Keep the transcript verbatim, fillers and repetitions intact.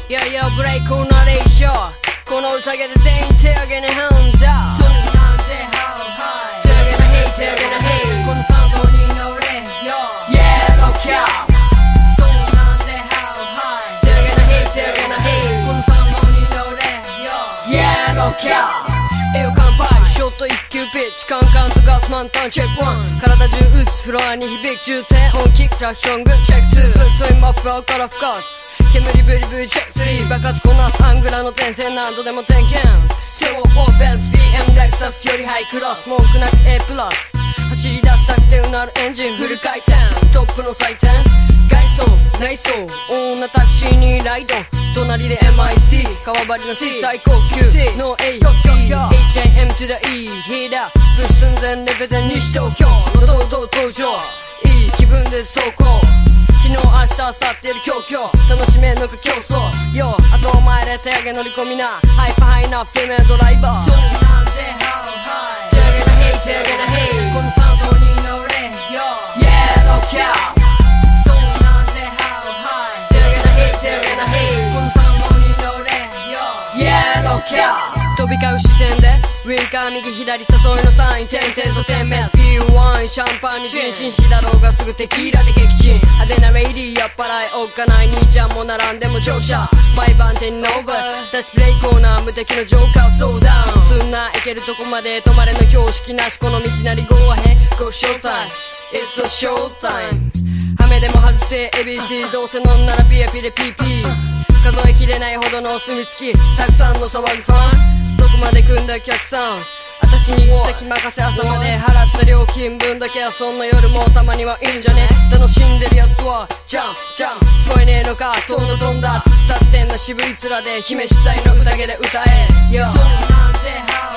いやいやブレイクのナレーションこの宴で全員手上げねハンダそれなんて How high 手上げな Hey 手上げな Hey このサウンドに乗れ Yo Yellow Cow それなんて How high 手上げな Hey 手上げな Hey このサウンドに乗れ Yo Yellow Cow栄養乾杯ショット一級ピッチカンカンとガス満タンチェックワン体中打つフロアに響く重点本気クラッショングチェックツーぶっといマフラーから吹かす煙ブリブリチェックスリー爆発こなすアングラの点線何度でも点検セオフォーベンツ ビーエム レクサスよりハイクラス文句なく A プラス走り出したくてうなるエンジンフル回転トップの祭典外装内装女タクシーにライド隣で エムアイシー 川張りの C 最高級の A エイチアイエム to the E ヒーダーブ寸前レベゼン西東京の堂々登場いい気分で走行昨日明日明後日より今日今日楽しめんのか競争よあとお前で手上げ乗り込みなハイパーハイなフィメードライバーそれなんて How high 手上げな Hey 手上げな Hey このサウンドに乗れ Yo Yellow Cow それなんて How high 手上げな Hey 手上げな Hey このサウンドに乗れ Yo Yellow Cow 飛び交う視線でウィンカー右左誘いのサイン点々と点滅ビールワインシャンパンに全身死だろうがすぐテキーラで撃沈派手なレイディーやっぱらいおっかない兄ちゃんも並んでも乗車毎晩手にノーバー私プレイコーナー無敵のジョーカースローダウンすんな行けるとこまで止まれの標識なしこの道なり Go ahead Go showtime It's a showtime ハメでも外せ エービーシー どうせ飲んならピエピレピーピー数えきれないほどのお墨付きたくさんの騒ぐファンどこまで来んだお客さん私に行き先任せ朝まで払った料金分だけはそんな夜もたまにはいいんじゃね楽しんでるやつはジャンプジャンプ聞こえねえのか飛んだ飛んだ突っ立ってんな渋い面で姫主催の宴で歌え Yo それなんて How